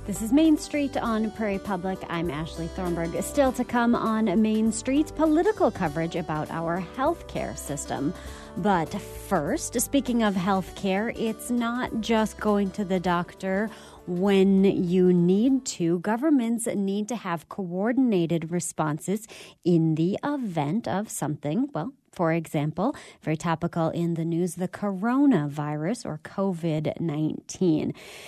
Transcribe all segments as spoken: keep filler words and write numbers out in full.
This is Main Street on Prairie Public. I'm Ashley Thornburg. Still to come on Main Street, political coverage about our healthcare system. But first, speaking of healthcare, it's not just going to the doctor when you need to. Governments need to have coordinated responses in the event of something, well, for example, very topical in the news, the coronavirus or COVID nineteen.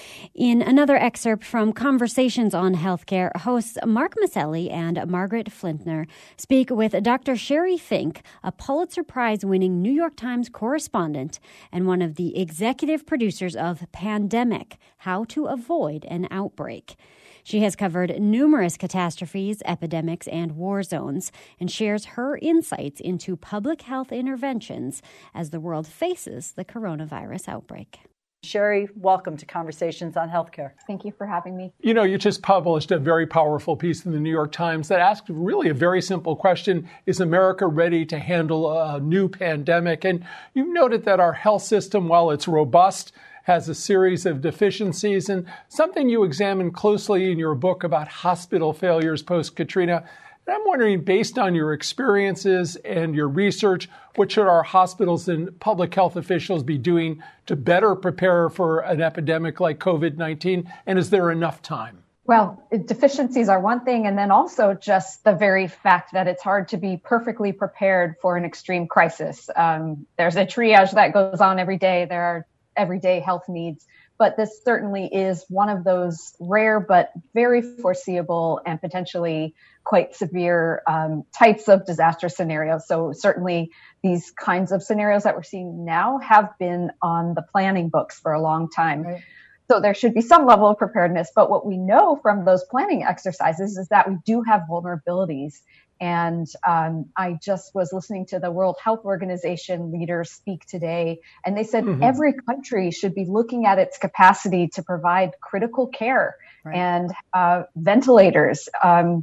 In another excerpt from Conversations on Healthcare, hosts Mark Masselli and Margaret Flintner speak with Doctor Sherry Fink, a Pulitzer Prize-winning New York Times correspondent and one of the executive producers of Pandemic: How to Avoid an Outbreak. She has covered numerous catastrophes, epidemics, and war zones, and shares her insights into public health interventions as the world faces the coronavirus outbreak. Sherry, welcome to Conversations on Healthcare. Thank you for having me. You know, you just published a very powerful piece in the New York Times that asked really a very simple question: is America ready to handle a new pandemic? And you've noted that our health system, while it's robust, has a series of deficiencies, and something you examine closely in your book about hospital failures post-Katrina. And I'm wondering, based on your experiences and your research, what should our hospitals and public health officials be doing to better prepare for an epidemic like COVID nineteen? And is there enough time? Well, deficiencies are one thing, and then also just the very fact that it's hard to be perfectly prepared for an extreme crisis. Um, there's a triage that goes on every day. There are everyday health needs. But this certainly is one of those rare but very foreseeable and potentially quite severe um, types of disaster scenarios. So certainly these kinds of scenarios that we're seeing now have been on the planning books for a long time. Right. So there should be some level of preparedness. But what we know from those planning exercises is that we do have vulnerabilities. And um, I just was listening to the World Health Organization leaders speak today, and they said mm-hmm. every country should be looking at its capacity to provide critical care right. and uh, ventilators. Um,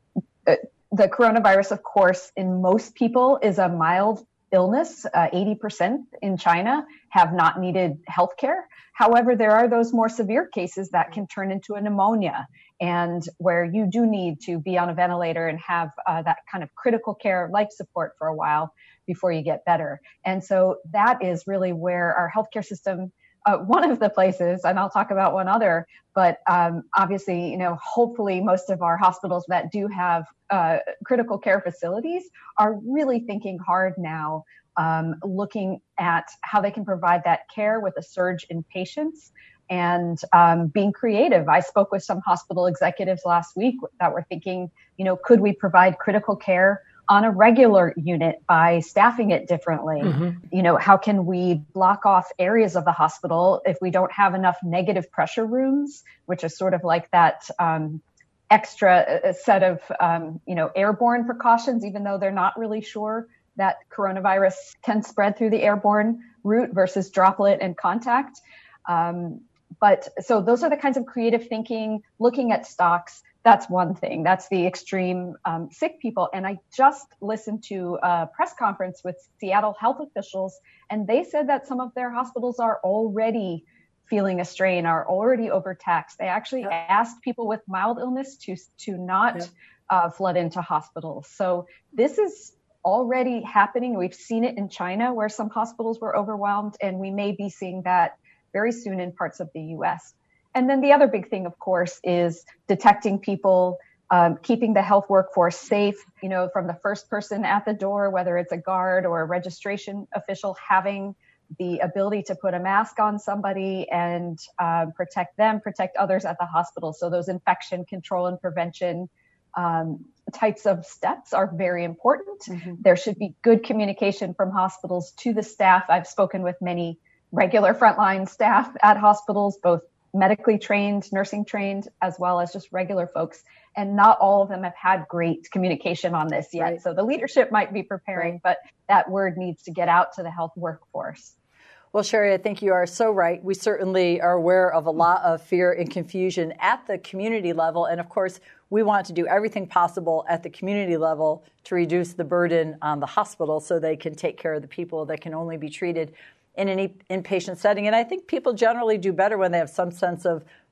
the coronavirus, of course, in most people is a mild illness. Uh, eighty percent in China have not needed health care. However, there are those more severe cases that can turn into a pneumonia, and where you do need to be on a ventilator and have uh, that kind of critical care life support for a while before you get better. And so that is really where our healthcare system, uh, one of the places, and I'll talk about one other, but um, obviously, you know, hopefully most of our hospitals that do have uh, critical care facilities are really thinking hard now, um, looking at how they can provide that care with a surge in patients and um, being creative. I spoke with some hospital executives last week that were thinking, you know, could we provide critical care on a regular unit by staffing it differently? Mm-hmm. You know, how can we block off areas of the hospital if we don't have enough negative pressure rooms, which is sort of like that um, extra set of, um, you know, airborne precautions, even though they're not really sure that coronavirus can spread through the airborne route versus droplet and contact. Um, but so those are the kinds of creative thinking, looking at stocks. That's one thing. That's the extreme um, sick people. And I just listened to a press conference with Seattle health officials, and they said that some of their hospitals are already feeling a strain, are already overtaxed. They actually yep. asked people with mild illness to, to not yep. uh, flood into hospitals. So this is already happening. We've seen it in China where some hospitals were overwhelmed, and we may be seeing that very soon in parts of the U S. And then the other big thing, of course, is detecting people, um, keeping the health workforce safe, you know, from the first person at the door, whether it's a guard or a registration official, having the ability to put a mask on somebody and uh, protect them, protect others at the hospital. So those infection control and prevention um, types of steps are very important. Mm-hmm. There should be good communication from hospitals to the staff. I've spoken with many regular frontline staff at hospitals, both medically trained, nursing trained, as well as just regular folks. And not all of them have had great communication on this yet. Right. So the leadership might be preparing, right. but that word needs to get out to the health workforce. Well, Sherry, I think you are so right. We certainly are aware of a lot of fear and confusion at the community level. And of course, we want to do everything possible at the community level to reduce the burden on the hospital so they can take care of the people that can only be treated in an inpatient setting. And I think people generally do better when they have some sense of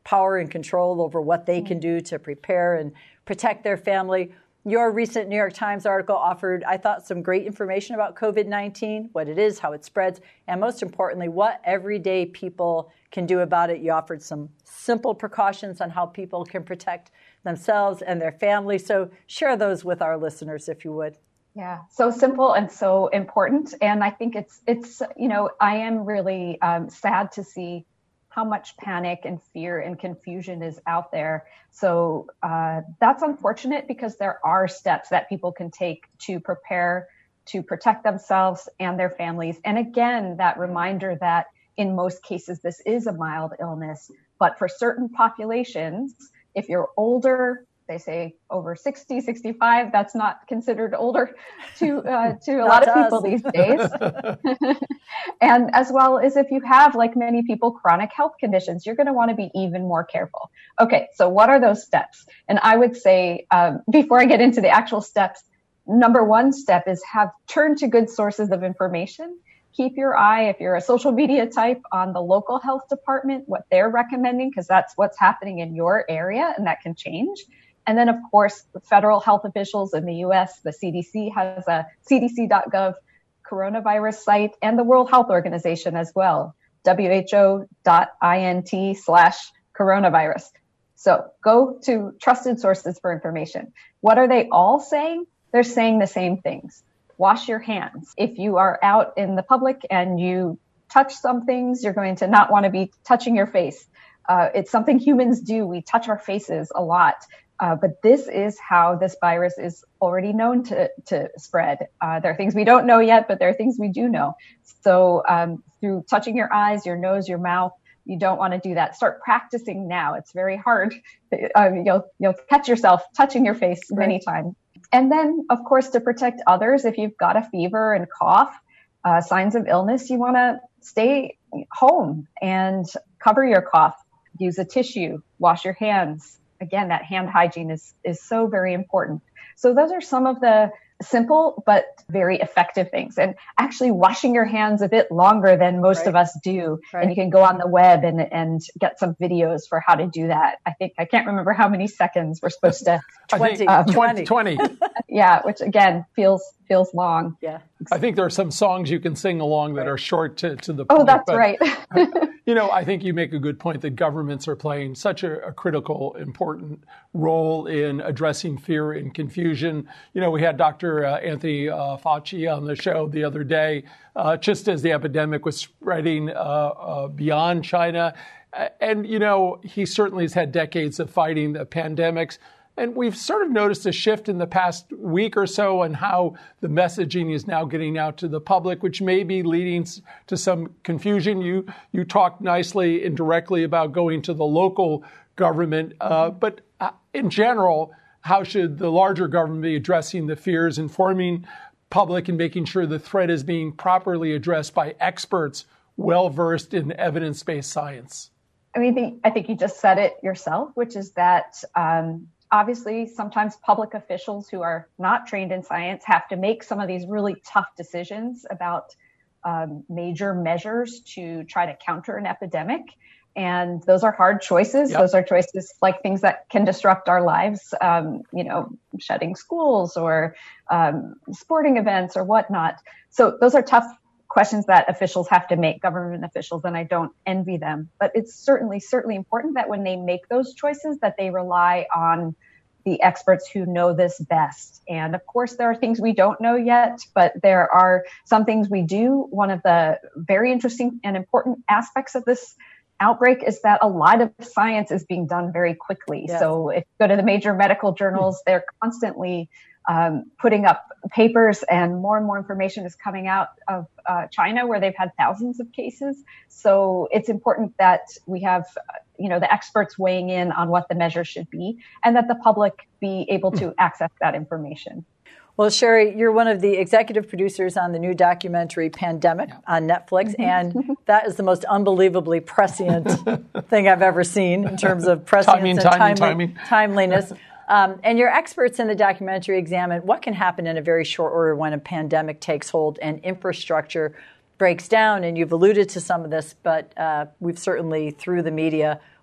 power and control over what they can do to prepare and protect their family. Your recent New York Times article offered, I thought, some great information about COVID nineteen, what it is, how it spreads, and most importantly, what everyday people can do about it. You offered some simple precautions on how people can protect themselves and their family. So share those with our listeners, if you would. Yeah, so simple and so important. And I think it's, it's you know, I am really um, sad to see how much panic and fear and confusion is out there. So uh, that's unfortunate because there are steps that people can take to prepare to protect themselves and their families. And again, that reminder that in most cases, this is a mild illness, but for certain populations, if you're older, they say over sixty, sixty-five, that's not considered older to uh, to a lot of people us. these days. And as well as if you have, like many people, chronic health conditions, you're going to want to be even more careful. Okay, so what are those steps? And I would say, um, before I get into the actual steps, number one step is have turn to good sources of information. Keep your eye, if you're a social media type, on the local health department, what they're recommending, because that's what's happening in your area, and that can change. And then, of course, the federal health officials in the U S, the C D C has a C D C dot gov coronavirus site, and the World Health Organization as well, W H O dot int slash coronavirus. So go to trusted sources for information. What are they all saying? They're saying the same things. Wash your hands. If you are out in the public and you touch some things, you're going to not want to be touching your face. Uh, it's something humans do. We touch our faces a lot. Uh, but this is how this virus is already known to, to spread. Uh, there are things we don't know yet, but there are things we do know. So um, through touching your eyes, your nose, your mouth, you don't want to do that. Start practicing now. It's very hard. Uh, you'll, you'll catch yourself touching your face Right. many times. And then, of course, to protect others, if you've got a fever and cough, uh, signs of illness, you want to stay home and cover your cough. Use a tissue, wash your hands. Again, that hand hygiene is, is so very important. So those are some of the simple but very effective things. And actually washing your hands a bit longer than most Right. of us do. Right. And you can go on the web and, and get some videos for how to do that. I think, I can't remember how many seconds we're supposed to, twenty, I think twenty. twenty. yeah, which again feels, feels long. Yeah. I think there are some songs you can sing along that are short to, to the Oh, point. that's but, right. You know, I think you make a good point that governments are playing such a, a critical, important role in addressing fear and confusion. You know, we had Doctor Uh, Anthony uh, Fauci on the show the other day, uh, just as the epidemic was spreading uh, uh, beyond China. And, you know, he certainly has had decades of fighting the pandemics. And we've sort of noticed a shift in the past week or so in how the messaging is now getting out to the public, which may be leading to some confusion. You you talked nicely and directly about going to the local government, uh, but uh, in general, how should the larger government be addressing the fears, informing public, and making sure the threat is being properly addressed by experts well-versed in evidence-based science? I mean, the, I think you just said it yourself, which is that um, obviously sometimes public officials who are not trained in science have to make some of these really tough decisions about um, major measures to try to counter an epidemic. And those are hard choices. Yep. Those are choices like things that can disrupt our lives, um, you know, shutting schools or um, sporting events or whatnot. So those are tough questions that officials have to make, government officials, and I don't envy them. But it's certainly, certainly important that when they make those choices, that they rely on the experts who know this best. And of course, there are things we don't know yet, but there are some things we do. One of the very interesting and important aspects of this outbreak is that a lot of science is being done very quickly. Yes. So if you go to the major medical journals, they're constantly um, putting up papers, and more and more information is coming out of uh, China, where they've had thousands of cases. So it's important that we have, you know, the experts weighing in on what the measures should be, and that the public be able to access that information. Well, Sherry, you're one of the executive producers on the new documentary Pandemic on Netflix, and that is the most unbelievably prescient thing I've ever seen in terms of prescience Timing, and timing, timely, timing. timeliness. Um, and your experts in the documentary examine what can happen in a very short order when a pandemic takes hold and infrastructure breaks down. And you've alluded to some of this, but uh, we've certainly, through the media,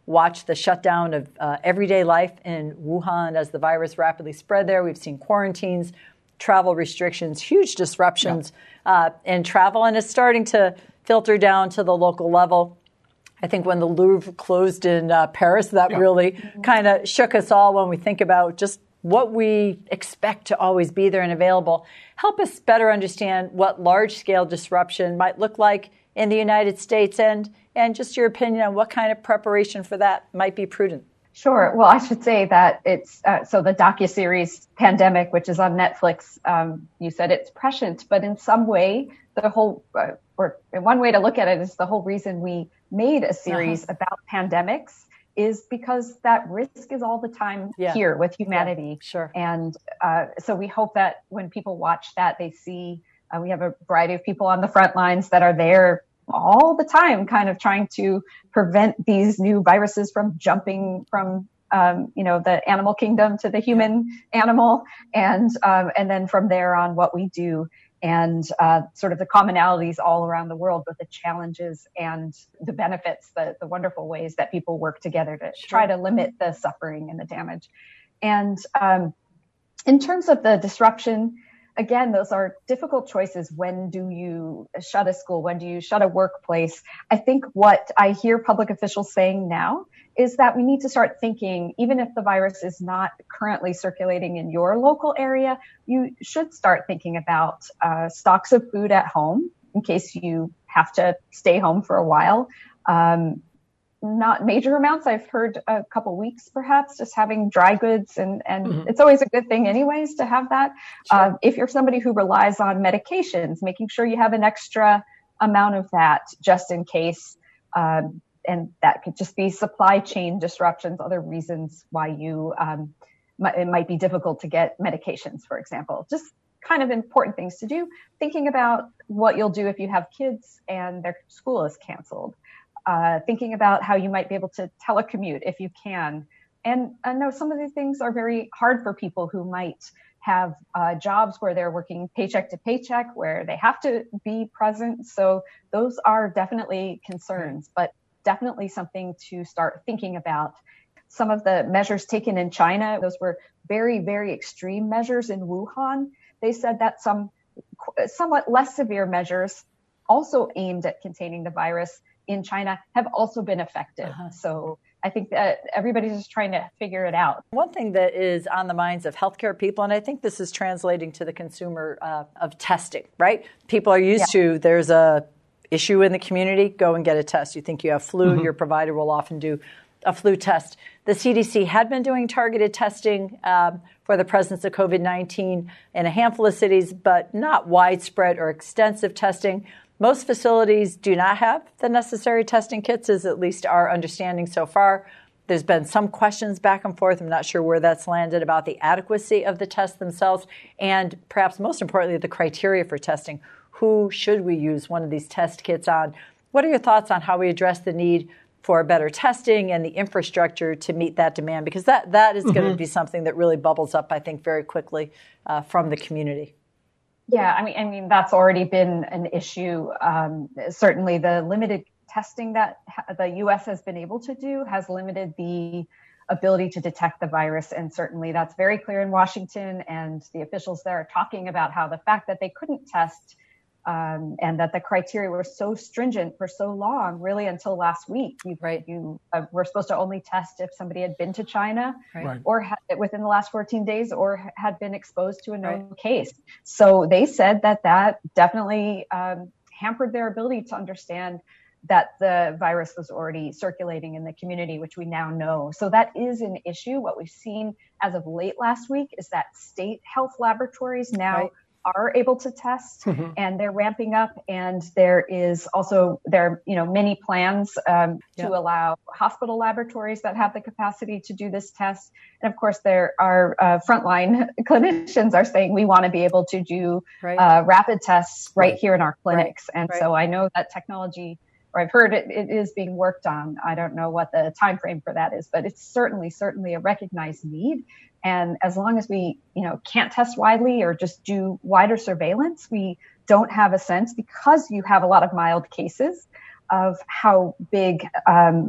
watched the shutdown of uh, everyday life in Wuhan as the virus rapidly spread there. We've seen quarantines, travel restrictions, huge disruptions yeah. uh, in travel, and it's starting to filter down to the local level. I think when the Louvre closed in uh, Paris, that yeah. really mm-hmm. kind of shook us all when we think about just what we expect to always be there and available. Help us better understand what large-scale disruption might look like in the United States, and and just your opinion on what kind of preparation for that might be prudent. Sure. Well, I should say that it's, uh, so the docuseries Pandemic, which is on Netflix, um, you said it's prescient, but in some way, the whole, uh, or one way to look at it is the whole reason we made a series uh-huh. about pandemics is because that risk is all the time yeah. here with humanity. Yeah, sure. And uh, so we hope that when people watch that, they see uh, we have a variety of people on the front lines that are there all the time, kind of trying to prevent these new viruses from jumping from, um, you know, the animal kingdom to the human animal. And, um, and then from there on, what we do and uh, sort of the commonalities all around the world, but the challenges and the benefits, the, the wonderful ways that people work together to sure. try to limit the suffering and the damage. And um, in terms of the disruption, again, those are difficult choices. When do you shut a school? When do you shut a workplace? I think what I hear public officials saying now is that we need to start thinking, even if the virus is not currently circulating in your local area, you should start thinking about uh, stocks of food at home in case you have to stay home for a while. Um, Not major amounts. I've heard a couple weeks, perhaps, just having dry goods. And, and mm-hmm. it's always a good thing anyways to have that. Sure. Uh, if you're somebody who relies on medications, making sure you have an extra amount of that just in case. Um, and that could just be supply chain disruptions, other reasons why you um, m- it might be difficult to get medications, for example. Just kind of important things to do. Thinking about what you'll do if you have kids and their school is canceled. Uh, thinking about how you might be able to telecommute if you can. And I know some of these things are very hard for people who might have uh, jobs where they're working paycheck to paycheck, where they have to be present. So those are definitely concerns, but definitely something to start thinking about. Some of the measures taken in China, those were very, very extreme measures in Wuhan. They said that some somewhat less severe measures also aimed at containing the virus in China have also been effective. Uh-huh. So I think that everybody's just trying to figure it out. One thing that is on the minds of healthcare people, and I think this is translating to the consumer uh, of testing, right? People are used yeah. to, there's a issue in the community, go and get a test. You think you have flu, mm-hmm. your provider will often do a flu test. The C D C had been doing targeted testing um, for the presence of COVID nineteen in a handful of cities, but not widespread or extensive testing. Most facilities do not have the necessary testing kits, is at least our understanding so far. There's been some questions back and forth. I'm not sure where that's landed about the adequacy of the tests themselves, and perhaps most importantly, the criteria for testing. Who should we use one of these test kits on? What are your thoughts on how we address the need for better testing and the infrastructure to meet that demand? Because that, that is mm-hmm. going to be something that really bubbles up, I think, very quickly uh, from the community. Yeah, I mean, I mean that's already been an issue. Um, certainly, the limited testing that the U S has been able to do has limited the ability to detect the virus, and certainly that's very clear in Washington. And the officials there are talking about how the fact that they couldn't test um, and that the criteria were so stringent for so long, really until last week. You, right. you uh, were supposed to only test if somebody had been to China right. or ha- within the last fourteen days or had been exposed to a known right. case. So they said that that definitely um, hampered their ability to understand that the virus was already circulating in the community, which we now know. So that is an issue. What we've seen as of late last week is that state health laboratories now right. are able to test mm-hmm. and they're ramping up. And there is also, there are, you know, many plans um, yeah. to allow hospital laboratories that have the capacity to do this test. And of course, there are uh, frontline clinicians are saying we want to be able to do right. uh, rapid tests right, right here in our clinics. Right. And right. so I know that technology, or I've heard it, it is being worked on. I don't know what the time frame for that is, but it's certainly, certainly a recognized need. And as long as we, you know, can't test widely or just do wider surveillance, we don't have a sense, because you have a lot of mild cases, of how big um,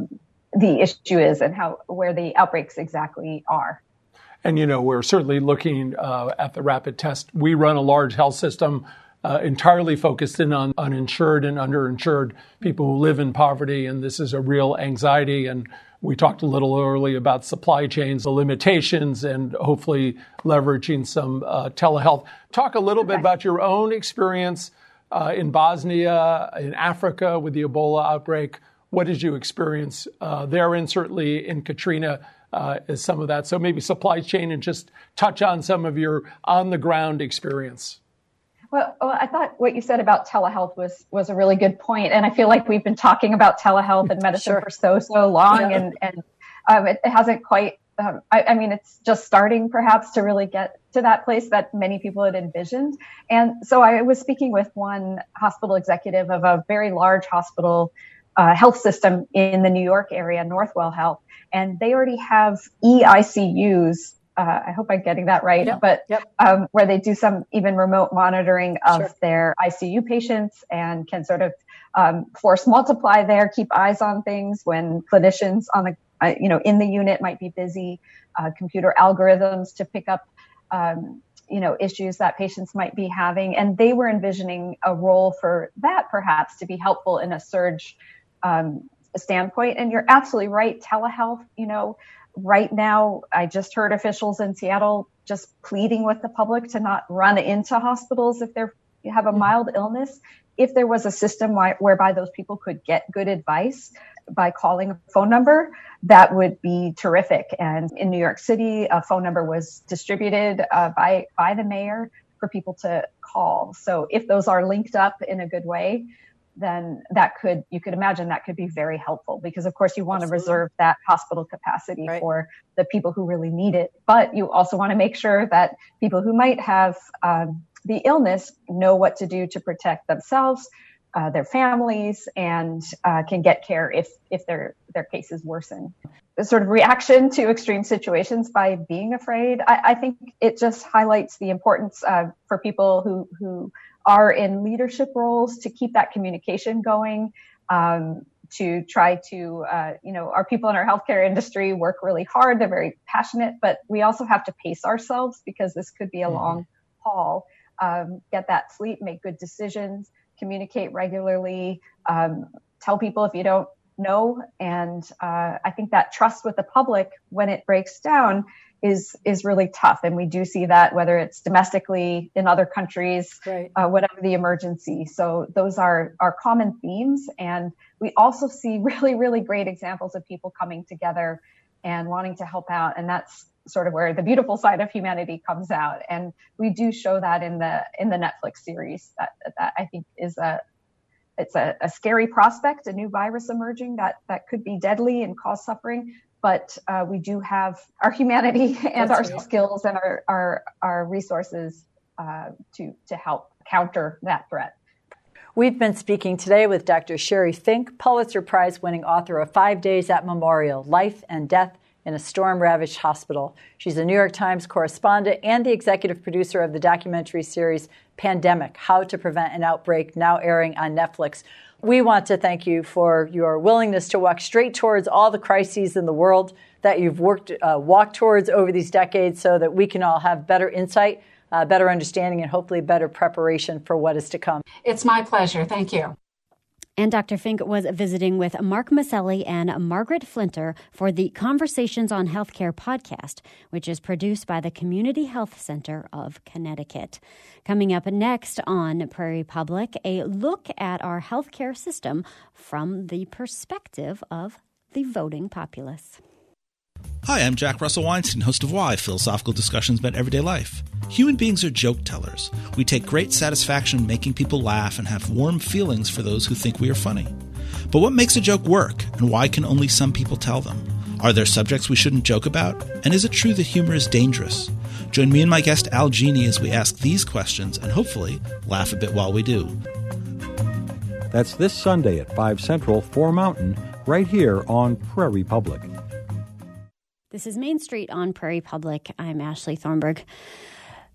the issue is and how where the outbreaks exactly are. And, you know, we're certainly looking uh, at the rapid test. We run a large health system uh, entirely focused in on uninsured and underinsured people who live in poverty. And this is a real anxiety. And we talked a little earlier about supply chains, the limitations, and hopefully leveraging some uh, telehealth. Talk a little bit about your own experience uh, in Bosnia, in Africa with the Ebola outbreak. What did you experience uh, there, and certainly in Katrina? Uh, is some of that. So maybe supply chain, and just touch on some of your on-the-ground experience. Well, well, I thought what you said about telehealth was was a really good point. And I feel like we've been talking about telehealth and medicine sure. for so, so long. Yeah. And, and um, it, it hasn't quite, um, I, I mean, it's just starting perhaps to really get to that place that many people had envisioned. And so I was speaking with one hospital executive of a very large hospital uh, health system in the New York area, Northwell Health. And they already have E I C Us. Uh, I hope I'm getting that right, yep. but yep. Um, where they do some even remote monitoring of sure. their I C U patients and can sort of um, force multiply there, keep eyes on things when clinicians on the uh, you know in the unit might be busy, uh, computer algorithms to pick up um, you know issues that patients might be having, and they were envisioning a role for that perhaps to be helpful in a surge Um, standpoint. And you're absolutely right. Telehealth, you know, right now, I just heard officials in Seattle just pleading with the public to not run into hospitals if they're you have a mild illness. If there was a system why, whereby those people could get good advice by calling a phone number, that would be terrific. And in New York City, a phone number was distributed uh, by by the mayor for people to call. So if those are linked up in a good way, then that could, you could imagine that could be very helpful, because of course you want Absolutely. to reserve that hospital capacity right. for the people who really need it. But you also want to make sure that people who might have um, the illness know what to do to protect themselves, uh, their families, and uh, can get care if, if their, their cases worsen. The sort of reaction to extreme situations by being afraid, I, I think it just highlights the importance uh, for people who, who are in leadership roles to keep that communication going, um, to try to, uh, you know, our people in our healthcare industry work really hard. They're very passionate, but we also have to pace ourselves because this could be a mm-hmm. long haul. Um, get that sleep, make good decisions, communicate regularly, um, tell people if you don't know. And uh, I think that trust with the public when it breaks down is is really tough. And we do see that whether it's domestically in other countries, right. uh, whatever the emergency. So those are, are common themes. And we also see really, really great examples of people coming together and wanting to help out. And that's sort of where the beautiful side of humanity comes out. And we do show that in the in the Netflix series that, that I think is a it's a, a scary prospect, a new virus emerging that, that could be deadly and cause suffering. But uh, we do have our humanity and That's our right. skills and our our, our resources uh, to to help counter that threat. We've been speaking today with Doctor Sherry Fink, Pulitzer Prize-winning author of Five Days at Memorial, Life and Death in a Storm-Ravaged Hospital. She's a New York Times correspondent and the executive producer of the documentary series Pandemic, How to Prevent an Outbreak, now airing on Netflix. We want to thank you for your willingness to walk straight towards all the crises in the world that you've worked, uh, walked towards over these decades so that we can all have better insight, uh, better understanding, and hopefully better preparation for what is to come. It's my pleasure. Thank you. And Doctor Fink was visiting with Mark Masselli and Margaret Flinter for the Conversations on Healthcare podcast, which is produced by the Community Health Center of Connecticut. Coming up next on Prairie Public, a look at our healthcare system from the perspective of the voting populace. Hi, I'm Jack Russell Weinstein, host of Why, philosophical discussions about everyday life. Human beings are joke tellers. We take great satisfaction in making people laugh and have warm feelings for those who think we are funny. But what makes a joke work, and why can only some people tell them? Are there subjects we shouldn't joke about? And is it true that humor is dangerous? Join me and my guest Al Genie as we ask these questions and hopefully laugh a bit while we do. That's this Sunday at five Central, four Mountain, right here on Prairie Public. This is Main Street on Prairie Public. I'm Ashley Thornburg.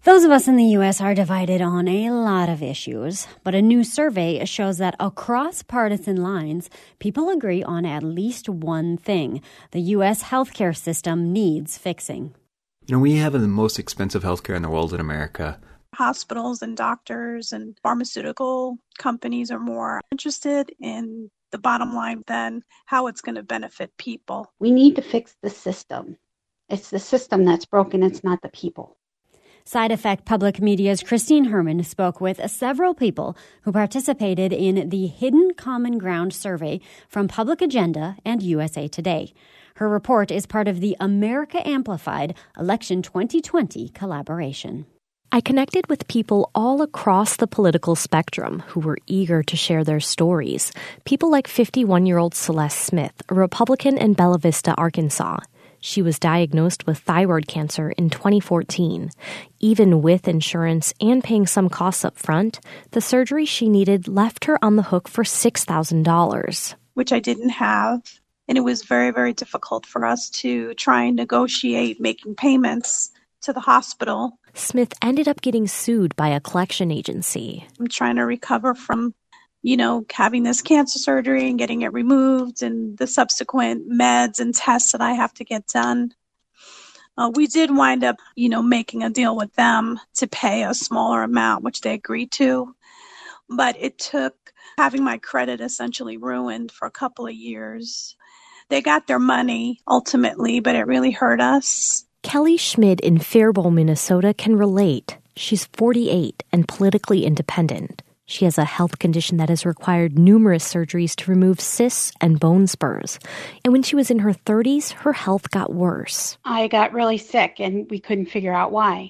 Those of us in the U S are divided on a lot of issues, but a new survey shows that across partisan lines, people agree on at least one thing. The U S healthcare system needs fixing. You know, we have the most expensive healthcare in the world in America. Hospitals and doctors and pharmaceutical companies are more interested in the bottom line than how it's going to benefit people. We need to fix the system. It's the system that's broken. It's not the people. Side Effect Public Media's Christine Herman spoke with several people who participated in the Hidden Common Ground survey from Public Agenda and U S A Today. Her report is part of the America Amplified Election twenty twenty collaboration. I connected with people all across the political spectrum who were eager to share their stories. People like fifty-one-year-old Celeste Smith, a Republican in Bella Vista, Arkansas. She was diagnosed with thyroid cancer in twenty fourteen. Even with insurance and paying some costs up front, the surgery she needed left her on the hook for six thousand dollars. Which I didn't have. And it was very, very difficult for us to try and negotiate making payments to the hospital. Smith ended up getting sued by a collection agency. I'm trying to recover from, you know, having this cancer surgery and getting it removed and the subsequent meds and tests that I have to get done. Uh, we did wind up, you know, making a deal with them to pay a smaller amount, which they agreed to. But it took having my credit essentially ruined for a couple of years. They got their money ultimately, but it really hurt us. Kelly Schmid in Faribault, Minnesota can relate. She's forty-eight and politically independent. She has a health condition that has required numerous surgeries to remove cysts and bone spurs. And when she was in her thirties, her health got worse. I got really sick and we couldn't figure out why.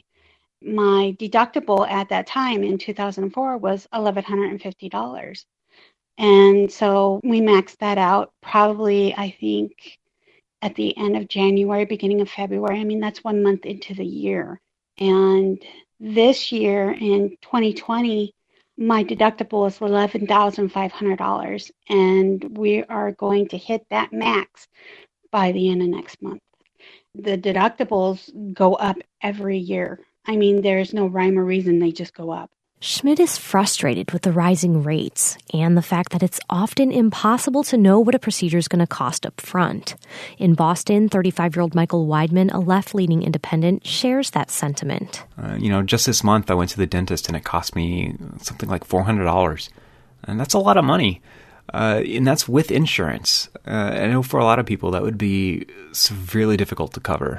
My deductible at that time in two thousand four was one thousand one hundred fifty dollars. And so we maxed that out probably, I think, at the end of January, beginning of February. I mean, that's one month into the year. And this year in twenty twenty, my deductible was eleven thousand five hundred dollars, and we are going to hit that max by the end of next month. The deductibles go up every year. I mean, there's no rhyme or reason, they just go up. Schmidt is frustrated with the rising rates and the fact that it's often impossible to know what a procedure is going to cost up front. In Boston, thirty-five-year-old Michael Weidman, a left-leaning independent, shares that sentiment. Uh, you know, just this month I went to the dentist and it cost me something like four hundred dollars. And that's a lot of money. Uh, and that's with insurance. Uh, I know for a lot of people that would be severely difficult to cover.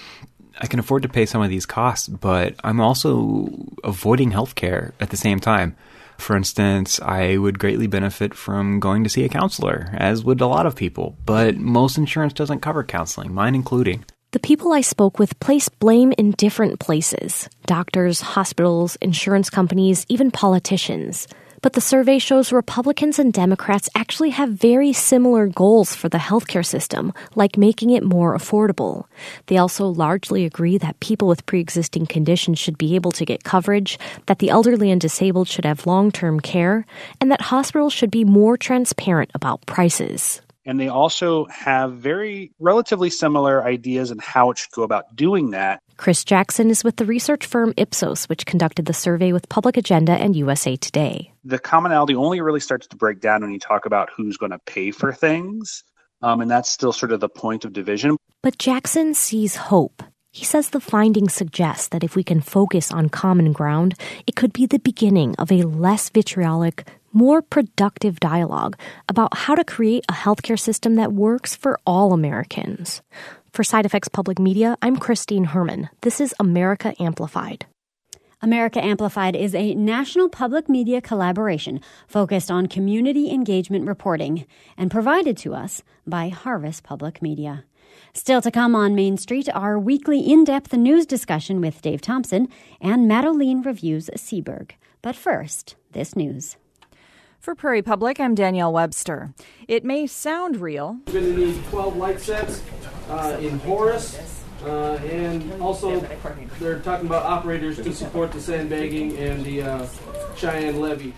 I can afford to pay some of these costs, but I'm also avoiding healthcare at the same time. For instance, I would greatly benefit from going to see a counselor, as would a lot of people, but most insurance doesn't cover counseling, mine including. The people I spoke with place blame in different places: doctors, hospitals, insurance companies, even politicians. But the survey shows Republicans and Democrats actually have very similar goals for the healthcare system, like making it more affordable. They also largely agree that people with pre-existing conditions should be able to get coverage, that the elderly and disabled should have long-term care, and that hospitals should be more transparent about prices. And they also have very relatively similar ideas on how it should go about doing that. Chris Jackson is with the research firm Ipsos, which conducted the survey with Public Agenda and U S A Today. The commonality only really starts to break down when you talk about who's going to pay for things. Um, and that's still sort of the point of division. But Jackson sees hope. He says the findings suggest that if we can focus on common ground, it could be the beginning of a less vitriolic, more productive dialogue about how to create a healthcare system that works for all Americans. For Side Effects Public Media, I'm Christine Herman. This is America Amplified. America Amplified is a national public media collaboration focused on community engagement reporting and provided to us by Harvest Public Media. Still to come on Main Street, our weekly in-depth news discussion with Dave Thompson, and Matt O'Lean reviews Seaburg. But first, this news. For Prairie Public, I'm Danielle Webster. It may sound real. We're going to need twelve light sets uh, in Horace, uh, and also they're talking about operators to support the sandbagging and the uh, Cheyenne levee.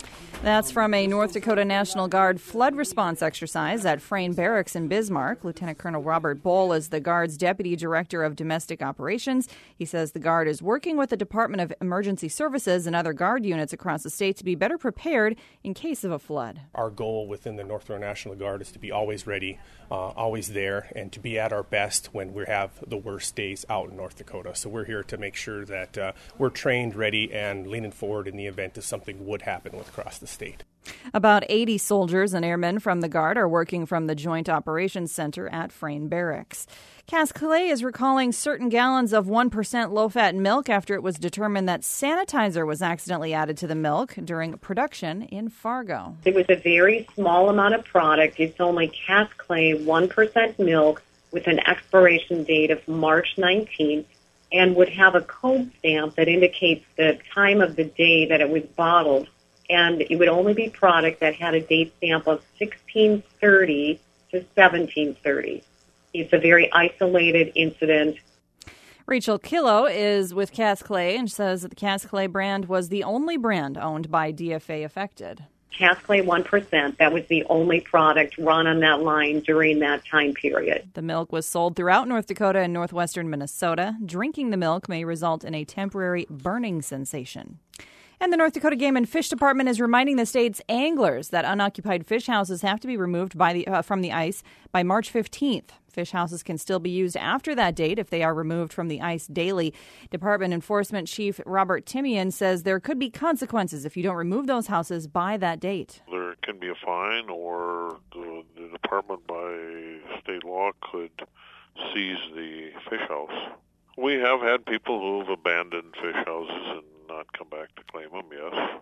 That's from a North Dakota National Guard flood response exercise at Frayne Barracks in Bismarck. Lieutenant Colonel Robert Bohl is the Guard's Deputy Director of Domestic Operations. He says the Guard is working with the Department of Emergency Services and other Guard units across the state to be better prepared in case of a flood. Our goal within the North Dakota National Guard is to be always ready, uh, always there, and to be at our best when we have the worst days out in North Dakota. So we're here to make sure that uh, we're trained, ready, and leaning forward in the event if something would happen with across the state. About eighty soldiers and airmen from the Guard are working from the Joint Operations Center at Frayne Barracks. Cass Clay is recalling certain gallons of one percent low-fat milk after it was determined that sanitizer was accidentally added to the milk during production in Fargo. It was a very small amount of product. It's only Cass Clay one percent milk with an expiration date of March nineteenth and would have a code stamp that indicates the time of the day that it was bottled. And it would only be product that had a date stamp of sixteen thirty to seventeen thirty. It's a very isolated incident. Rachel Killo is with Cass Clay and says that the Cass Clay brand was the only brand owned by D F A affected. Cass Clay one percent, that was the only product run on that line during that time period. The milk was sold throughout North Dakota and northwestern Minnesota. Drinking the milk may result in a temporary burning sensation. And the North Dakota Game and Fish Department is reminding the state's anglers that unoccupied fish houses have to be removed by the uh, from the ice by March fifteenth. Fish houses can still be used after that date if they are removed from the ice daily. Department Enforcement Chief Robert Timian says there could be consequences if you don't remove those houses by that date. There can be a fine, or the, the department by state law could seize the fish house. We have had people who have abandoned fish houses and not come back to claim them, yes.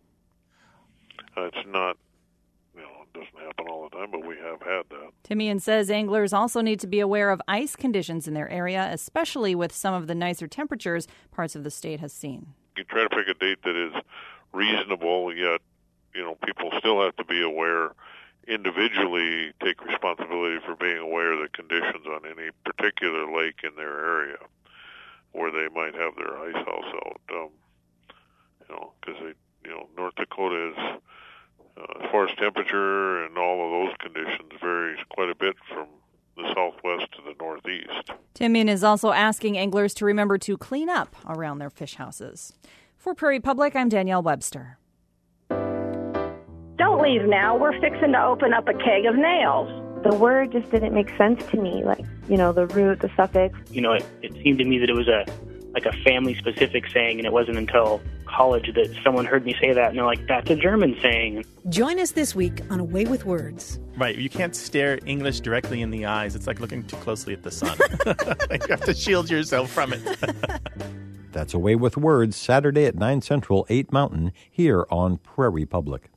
Uh, it's not, you know, it doesn't happen all the time, but we have had that. Timian says anglers also need to be aware of ice conditions in their area, especially with some of the nicer temperatures parts of the state has seen. You try to pick a date that is reasonable, yet, you know, people still have to be aware, individually take responsibility for being aware of the conditions on any particular lake in their area where they might have their ice house out. Um, you know, because, you know, North Dakota is, uh, as far as temperature and all of those conditions, varies quite a bit from the southwest to the northeast. Timian is also asking anglers to remember to clean up around their fish houses. For Prairie Public, I'm Danielle Webster. Don't leave now. We're fixing to open up a keg of nails. The word just didn't make sense to me, like, you know, the root, the suffix. You know, it, it seemed to me that it was a like a family-specific saying, and it wasn't until college that someone heard me say that, and they're like, that's a German saying. Join us this week on A Way with Words. Right, you can't stare English directly in the eyes. It's like looking too closely at the sun. You have to shield yourself from it. That's A Way with Words, Saturday at nine Central, eight Mountain, here on Prairie Public.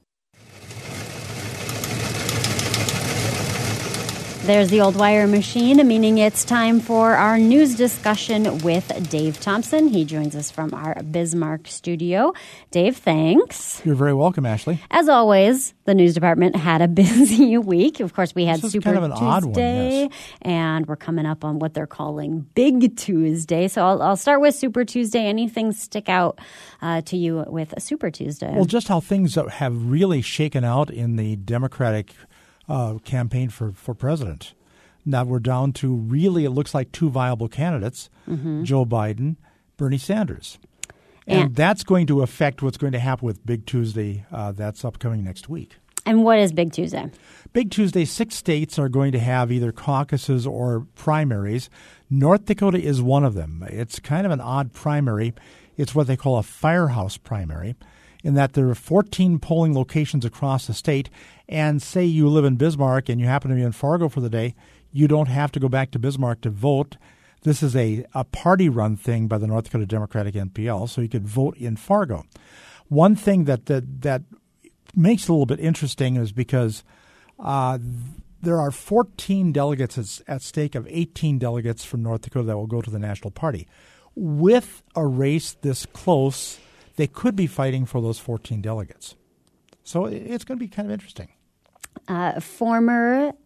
There's the old wire machine, meaning it's time for our news discussion with Dave Thompson. He joins us from our Bismarck studio. Dave, thanks. You're very welcome, Ashley. As always, the news department had a busy week. Of course, we had this Super kind of an Tuesday, odd one, yes. And we're coming up on what they're calling Big Tuesday. So I'll, I'll start with Super Tuesday. Anything stick out uh, to you with Super Tuesday? Well, just how things have really shaken out in the Democratic Uh, campaign for, for president. Now we're down to really, it looks like two viable candidates, mm-hmm. Joe Biden, Bernie Sanders. And, and that's going to affect what's going to happen with Big Tuesday uh, that's upcoming next week. And what is Big Tuesday? Big Tuesday, six states are going to have either caucuses or primaries. North Dakota is one of them. It's kind of an odd primary. It's what they call a firehouse primary, in that there are fourteen polling locations across the state, and say you live in Bismarck and you happen to be in Fargo for the day, you don't have to go back to Bismarck to vote. This is a, a party-run thing by the North Dakota Democratic N P L, so you could vote in Fargo. One thing that that, that makes it a little bit interesting is because uh, there are fourteen delegates at, at stake of eighteen delegates from North Dakota that will go to the National Party. With a race this close, they could be fighting for those fourteen delegates. So it's going to be kind of interesting. Uh, former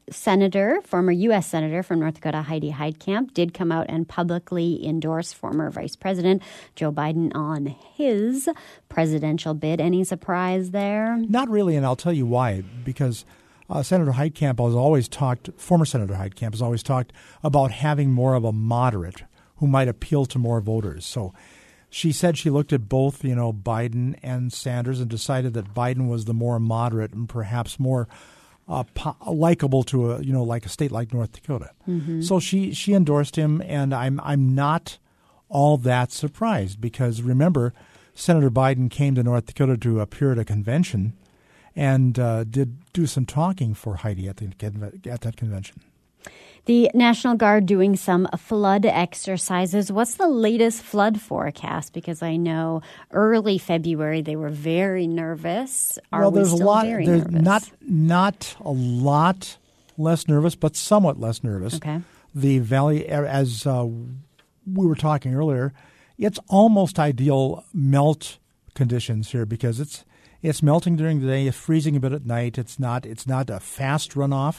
Senator, former U S Senator from North Dakota, Heidi Heitkamp, did come out and publicly endorse former Vice President Joe Biden on his presidential bid. Any surprise there? Not really, and I'll tell you why. Because uh, Senator Heitkamp has always talked, former Senator Heitkamp has always talked about having more of a moderate who might appeal to more voters. So she said she looked at both, you know, Biden and Sanders and decided that Biden was the more moderate and perhaps more uh, po- likable to a, you know, like a state like North Dakota. Mm-hmm. So she she endorsed him, and I'm I'm not all that surprised because remember, Senator Biden came to North Dakota to appear at a convention and uh, did do some talking for Heidi at the at that convention. The National Guard doing some flood exercises. What's the latest flood forecast? Because I know early February they were very nervous. Are well, there's we still a lot. very there's nervous? not not a lot less nervous, but somewhat less nervous. Okay. The valley, as uh, we were talking earlier, it's almost ideal melt conditions here because it's it's melting during the day, it's freezing a bit at night. It's not it's not a fast runoff.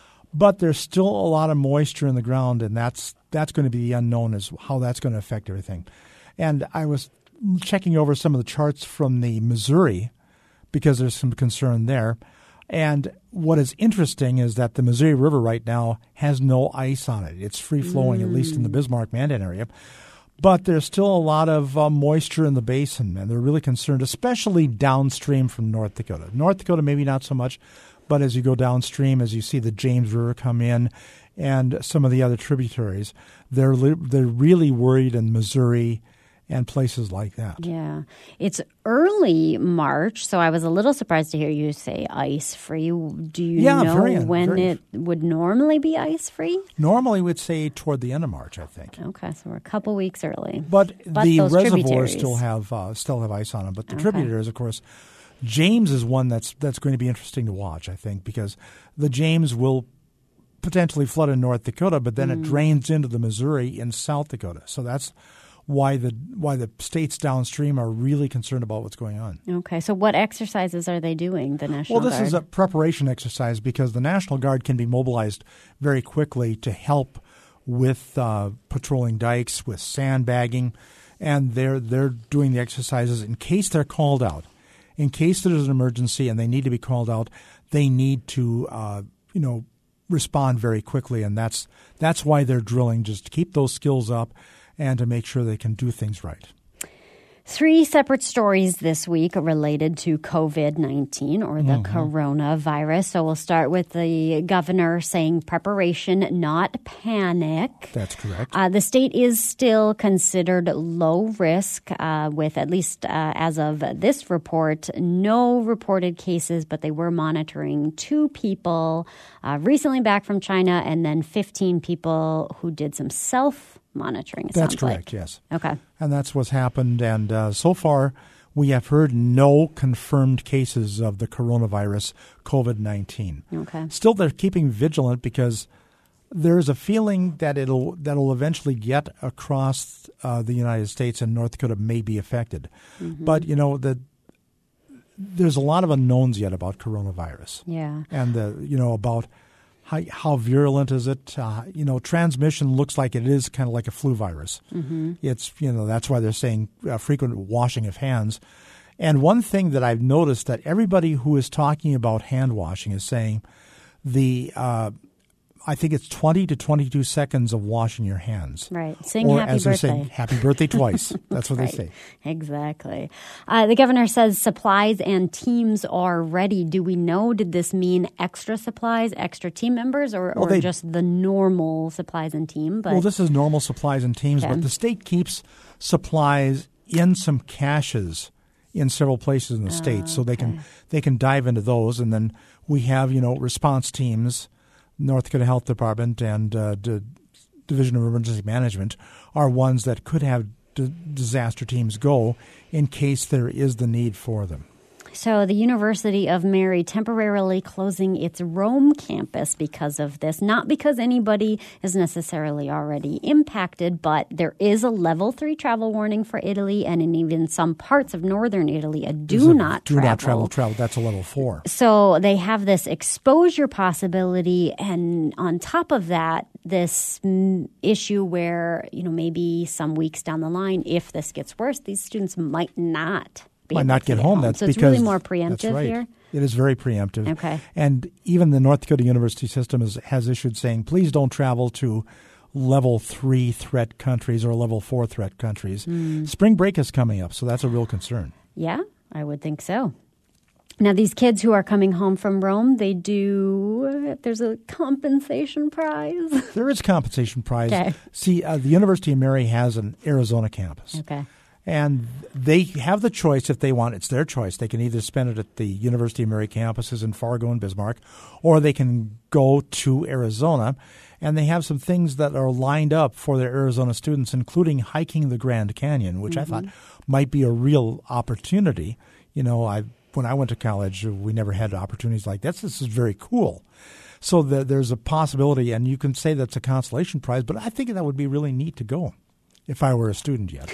But there's still a lot of moisture in the ground, and that's that's going to be the unknown as how that's going to affect everything. And I was checking over some of the charts from the Missouri because there's some concern there. And what is interesting is that the Missouri River right now has no ice on it. It's free-flowing, mm. at least in the Bismarck-Mandan area. But there's still a lot of uh, moisture in the basin, and they're really concerned, especially downstream from North Dakota. North Dakota, maybe not so much. But as you go downstream, as you see the James River come in and some of the other tributaries, they're they're really worried in Missouri and places like that. Yeah. It's early March, so I was a little surprised to hear you say ice-free. Do you yeah, know very, when very. it would normally be ice-free? Normally we'd say toward the end of March, I think. Okay, so we're a couple weeks early. But, but the those reservoirs still have uh, still have ice on them. But the okay. tributaries, of course, James is one that's that's going to be interesting to watch, I think, because the James will potentially flood in North Dakota, but then mm. it drains into the Missouri in South Dakota. So that's why the why the states downstream are really concerned about what's going on. Okay, so what exercises are they doing, the National Guard? Well, this is a preparation exercise because the National Guard can be mobilized very quickly to help with uh, patrolling dikes, with sandbagging, and they're they're doing the exercises in case they're called out. In case there's an emergency and they need to be called out, they need to, uh, you know, respond very quickly, and that's that's why they're drilling, just to keep those skills up and to make sure they can do things right. Three separate stories this week related to covid nineteen or the Mm-hmm. coronavirus. So we'll start with the governor saying preparation, not panic. That's correct. Uh, the state is still considered low risk uh, with at least uh, as of this report, no reported cases, but they were monitoring two people uh, recently back from China and then fifteen people who did some self monitoring. It That's sounds correct, like. yes. Okay. And that's what's happened. And uh, so far, we have heard no confirmed cases of the coronavirus, covid nineteen. Okay. Still, they're keeping vigilant because there's a feeling that it'll that'll eventually get across uh, the United States and North Dakota may be affected. Mm-hmm. But, you know, the, there's a lot of unknowns yet about coronavirus. Yeah. And, the, you know, about how, how virulent is it? Uh, you know, transmission looks like it is kind of like a flu virus. Mm-hmm. It's, you know, that's why they're saying uh, frequent washing of hands. And one thing that I've noticed that everybody who is talking about hand washing is saying the, uh, I think it's twenty to twenty-two seconds of washing your hands. Right. Sing or happy as birthday. They're saying, happy birthday twice. That's what right. they say. Exactly. Uh, the governor says supplies and teams are ready. Do we know, did this mean extra supplies, extra team members, or, Well, or they, just the normal supplies and team? But well, this is normal supplies and teams, okay. but the state keeps supplies in some caches in several places in the state, oh, so they okay. can they can dive into those. And then we have, you know, response teams. North Dakota Health Department and uh, D- Division of Emergency Management are ones that could have d- disaster teams go in case there is the need for them. So the University of Mary temporarily closing its Rome campus because of this, not because anybody is necessarily already impacted, but there is a level three travel warning for Italy, and in even some parts of northern Italy, a do a not do travel. not travel travel. That's a level four. So they have this exposure possibility, and on top of that, this mm, issue where, you know, maybe some weeks down the line, if this gets worse, these students might not be might able not to get, get home. home. That's so it's because really more that's preemptive right. here. It is very preemptive. Okay. And even the North Dakota University system is, has issued saying, please don't travel to level three threat countries or level four threat countries. Mm. Spring break is coming up, so that's a real concern. Yeah, I would think so. Now, these kids who are coming home from Rome, they do, there's a compensation prize. There is a compensation prize. Okay. See, uh, the University of Mary has an Arizona campus. Okay. And they have the choice if they want. It's their choice. They can either spend it at the University of Mary campuses in Fargo and Bismarck, or they can go to Arizona. And they have some things that are lined up for their Arizona students, including hiking the Grand Canyon, which Mm-hmm. I thought might be a real opportunity. You know, I when I went to college, we never had opportunities like this. This is very cool. So the, there's a possibility, and you can say that's a consolation prize, but I think that would be really neat to go if I were a student yet.